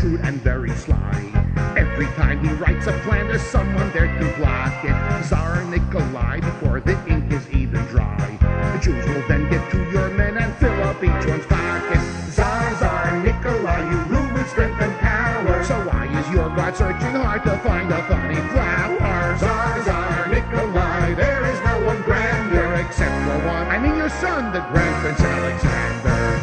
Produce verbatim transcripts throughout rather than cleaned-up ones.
shrewd and very sly. Every time he writes a plan, there's someone there to block it. Tsar Nikolai, before the ink is even dry. The Jews will then get to your men and fill up each one's pocket. Tsar, Tsar Nikolai, you rule with strength and power. So why is your God searching hard to find a funny flower? Tsar, Tsar Nikolai, there is no one grander except the one, I mean your son, the Grand Prince Alexander.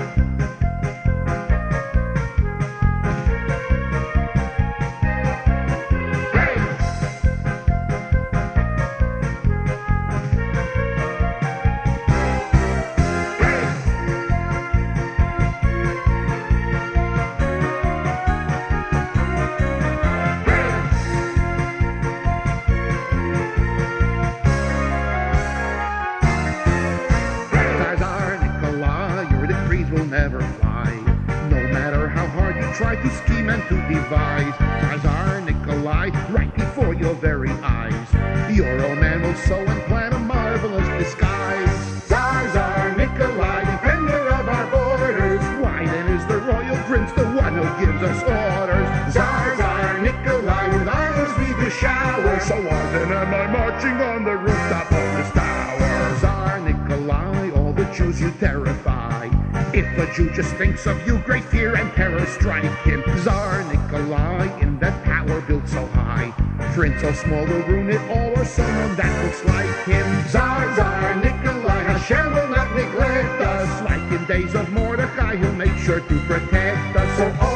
Never fly, no matter how hard you try to scheme and to devise. Tsar Nikolai, right before your very eyes, your old man will sew and plan a marvelous disguise. Tsar, Tsar Nikolai, defender of our borders, why then is the royal prince the one who gives us orders? Tsar, Tsar Nikolai, with honors we do shower, so often am I marching on the rooftop of this tower. Tsar Nikolai, all the Jews you terrify. If a Jew just thinks of you, great fear and terror strike him. Tsar Nikolai, in that tower built so high, prince so small will ruin it all, or someone that looks like him. Tsar, Tsar Nikolai, Hashem will not neglect us. Like in days of Mordecai, he'll make sure to protect us. So